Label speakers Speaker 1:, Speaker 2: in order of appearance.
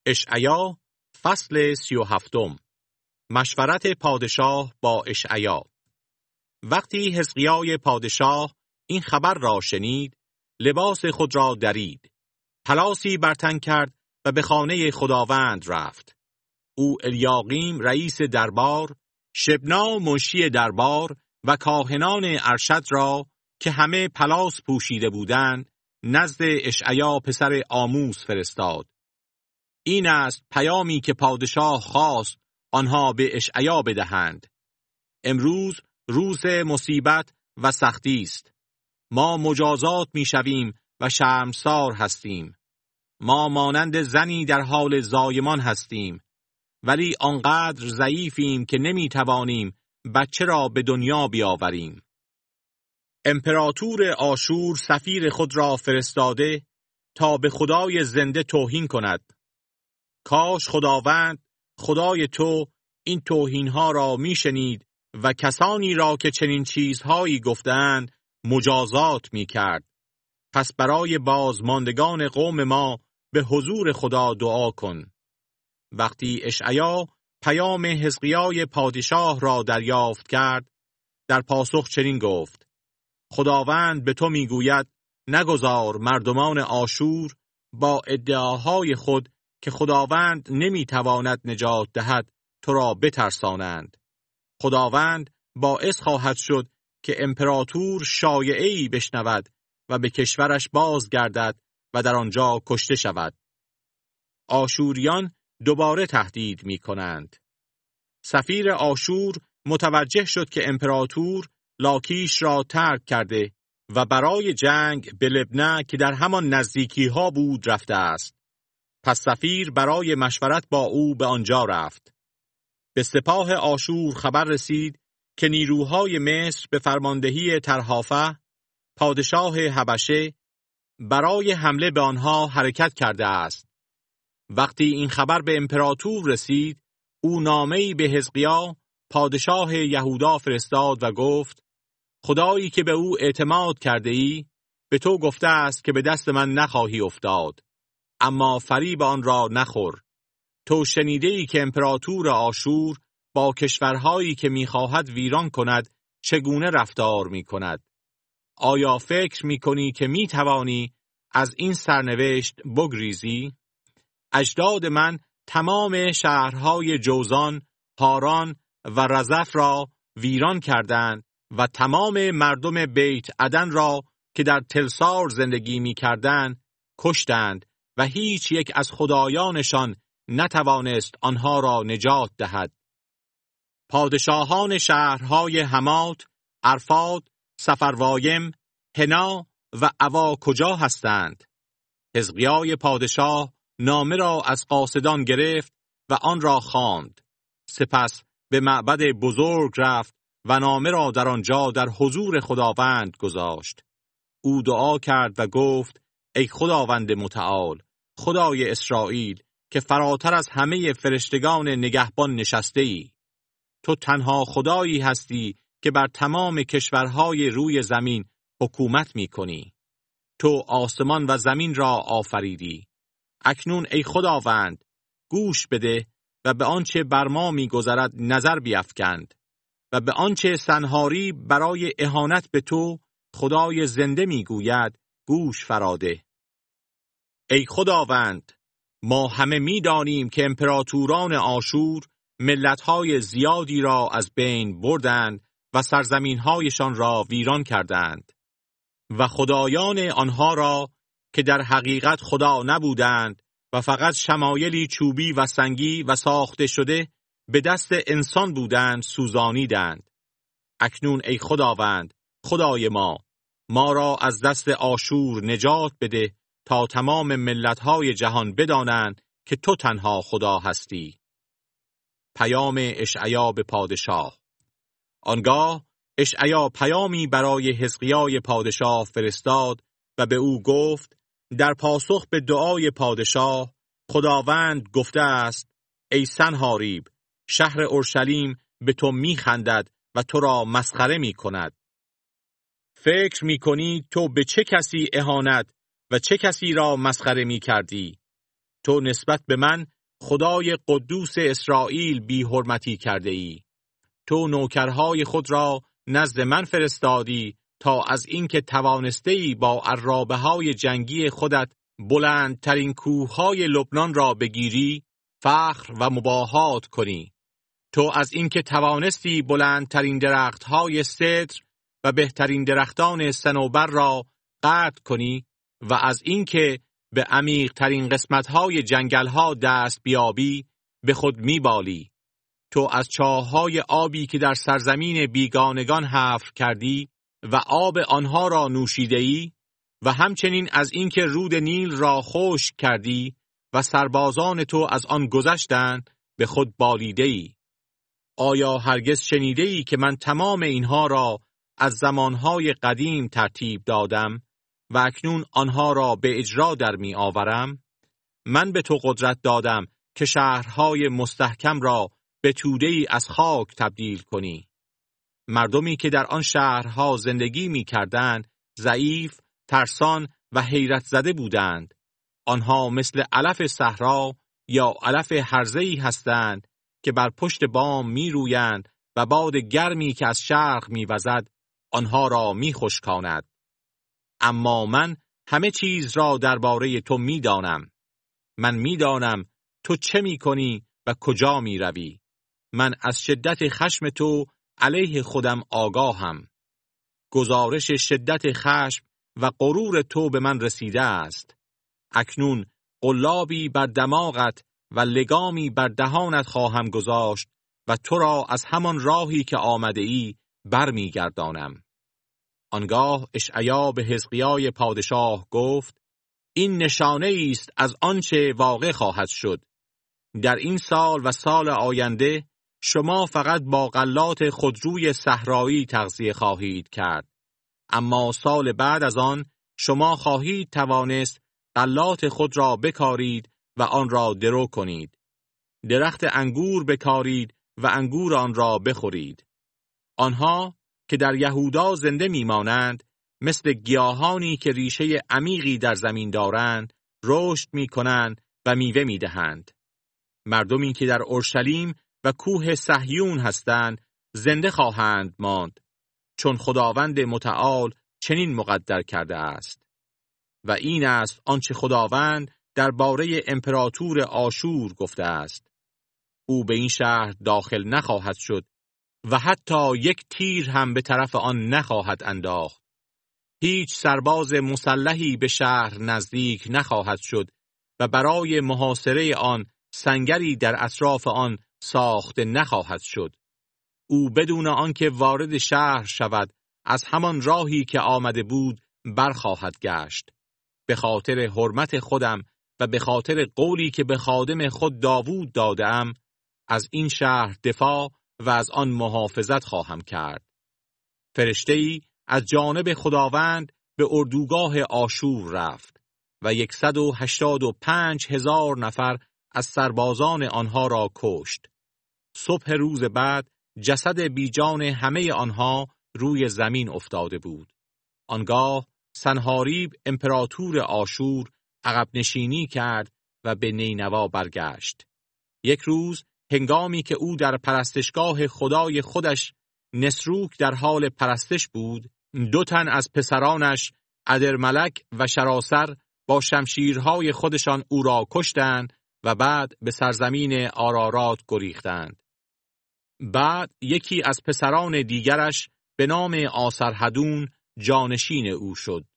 Speaker 1: اشعیا فصل 37. مشورت پادشاه با اشعیا. وقتی حزقیای پادشاه این خبر را شنید، لباس خود را درید، پلاسی بر تن کرد و به خانه خداوند رفت. او الیاقیم رئیس دربار، شبنا منشی دربار و کاهنان ارشد را که همه پلاس پوشیده بودند نزد اشعیا پسر آموز فرستاد. این است پیامی که پادشاه خواست آنها به اشعیا بدهند. امروز روز مصیبت و سختی است. ما مجازات می‌شویم و شرمسار هستیم. ما مانند زنی در حال زایمان هستیم، ولی آنقدر ضعیفیم که نمی‌توانیم بچه را به دنیا بیاوریم. امپراتور آشور سفیر خود را فرستاده تا به خدای زنده توهین کند. کاش خداوند خدای تو این توهین‌ها را می‌شنید و کسانی را که چنین چیزهایی گفتند مجازات می‌کرد. پس برای بازماندگان قوم ما به حضور خدا دعا کن. وقتی اشعیا پیام حزقیای پادشاه را دریافت کرد، در پاسخ چنین گفت: خداوند به تو میگوید نگذار مردمان آشور با ادعاهای خود که خداوند نمیتواند نجات دهد تو را بترسانند. خداوند باعث خواهد شد که امپراتور شایعه‌ای بشنود و به کشورش بازگردد و در آنجا کشته شود. آشوریان دوباره تهدید می کنند. سفیر آشور متوجه شد که امپراتور لاکیش را ترک کرده و برای جنگ به لبنه که در همان نزدیکی ها بود رفته است. پس سفیر برای مشورت با او به آنجا رفت. به سپاه آشور خبر رسید که نیروهای مصر به فرماندهی ترهافه پادشاه حبشه برای حمله به آنها حرکت کرده است. وقتی این خبر به امپراتور رسید، او نامه‌ای به حزقیا پادشاه یهودا فرستاد و گفت: خدایی که به او اعتماد کرده ای به تو گفته است که به دست من نخواهی افتاد، اما فریب آن را نخور. تو شنیده ای که امپراتور آشور با کشورهایی که میخواهد ویران کند چگونه رفتار میکند. آیا فکر میکنی که میتوانی از این سرنوشت بگریزی؟ اجداد من تمام شهرهای جوزان، هاران و رزف را ویران کردند و تمام مردم بیت عدن را که در تلسار زندگی می کردند کشتند و هیچ یک از خدایانشان نتوانست آنها را نجات دهد. پادشاهان شهرهای حمات، عرفات، سفروایم، هنا و عوا کجا هستند؟ حزقیای پادشاه نامه را از قاصدان گرفت و آن را خواند. سپس به معبد بزرگ رفت و نامه را در آنجا در حضور خداوند گذاشت. او دعا کرد و گفت: ای خداوند متعال، خدای اسرائیل که فراتر از همه فرشتگان نگهبان نشسته ای. تو تنها خدایی هستی که بر تمام کشورهای روی زمین حکومت می کنی. تو آسمان و زمین را آفریدی. اکنون ای خداوند گوش بده و به آنچه بر ما می‌گذرد نظر بیفکند و به آنچه سنهاری برای اهانت به تو خدای زنده میگوید گوش فراده. ای خداوند، ما همه می‌دانیم که امپراتوران آشور ملت‌های زیادی را از بین بردند و سرزمین‌هایشان را ویران کردند و خدایان آنها را که در حقیقت خدا نبودند و فقط شمایلی چوبی و سنگی و ساخته شده به دست انسان بودند سوزانیدند. اکنون ای خداوند خدای ما را از دست آشور نجات بده تا تمام ملت‌های جهان بدانند که تو تنها خدا هستی. پیام اشعیا به پادشاه. آنگاه اشعیا پیامی برای حزقیای پادشاه فرستاد و به او گفت: در پاسخ به دعای پادشاه خداوند گفته است: ای سنهاریب، شهر اورشلیم به تو میخندد و تو را مسخره میکند. فکر میکنی تو به چه کسی اهانت و چه کسی را مسخره میکردی؟ تو نسبت به من خدای قدوس اسرائیل بی حرمتی کرده ای. تو نوکرهای خود را نزد من فرستادی تا از اینکه توانسته ای با عرابه های جنگی خودت بلندترین کوههای لبنان را بگیری، فخر و مباهات کنی. تو از اینکه توانستی بلندترین درختهای سدر و بهترین درختان صنوبر را قطع کنی و از اینکه به عمیق‌ترین قسمت‌های جنگل‌ها دست بیابی، به خود می‌بالی. تو از چاه‌های آبی که در سرزمین بیگانگان حفر کردی و آب آنها را نوشیده‌ای و همچنین از اینکه رود نیل را خشک کردی و سربازان تو از آن گذشتند، به خود بالیده‌ای. آیا هرگز شنیده‌ای که من تمام اینها را از زمانهای قدیم ترتیب دادم و اکنون آنها را به اجرا در می آورم؟ من به تو قدرت دادم که شهرهای مستحکم را به توده‌ای از خاک تبدیل کنی. مردمی که در آن شهرها زندگی می کردند، ضعیف، ترسان و حیرت زده بودند. آنها مثل علف صحرا یا علف هرزه‌ای هستند که بر پشت بام می رویند و باد گرمی که از شرق می وزد آنها را می خشکاند. اما من همه چیز را درباره تو می دانم. من می دانم تو چه می کنی و کجا می روی. من از شدت خشم تو علیه خودم آگاهم. گزارش شدت خشم و غرور تو به من رسیده است. اکنون قلابی بر دماغت و لگامی بر دهانت خواهم گذاشت و تو را از همان راهی که آمده ای بر می گردانم. آنگاه اشعیا به حزقیای پادشاه گفت: این نشانه است از آنچه واقع خواهد شد. در این سال و سال آینده شما فقط با غلات خودروی صحرایی تغذیه خواهید کرد. اما سال بعد از آن شما خواهید توانست غلات خود را بکارید و آن را درو کنید. درخت انگور بکارید و انگور آن را بخورید. آنها که در یهودا زنده میمانند، مثل گیاهانی که ریشه عمیقی در زمین دارند، رشد میکنند و میوه میدهند. مردمی که در اورشلیم و کوه صهیون هستند، زنده خواهند ماند، چون خداوند متعال چنین مقدر کرده است. و این است آنچه خداوند درباره امپراتور آشور گفته است: او به این شهر داخل نخواهد شد و حتی یک تیر هم به طرف آن نخواهد انداخت. هیچ سرباز مسلحی به شهر نزدیک نخواهد شد و برای محاصره آن سنگری در اطراف آن ساخته نخواهد شد. او بدون آنکه وارد شهر شود از همان راهی که آمده بود برخواهد گشت. به خاطر حرمت خودم و به خاطر قولی که به خادم خود داوود دادم، از این شهر دفاع و از آن محافظت خواهم کرد. فرشته‌ای از جانب خداوند به اردوگاه آشور رفت و 185,000 نفر از سربازان آنها را کشت. صبح روز بعد جسد بیجان همه آنها روی زمین افتاده بود. آنگاه سنحاریب امپراتور آشور عقب نشینی کرد و به نینوا برگشت. یک روز هنگامی که او در پرستشگاه خدای خودش نسروک در حال پرستش بود، 2 تن از پسرانش ادرملک و شراسر با شمشیرهای خودشان او را کشتند و بعد به سرزمین آرارات گریختند. بعد یکی از پسران دیگرش به نام آسرهدون جانشین او شد.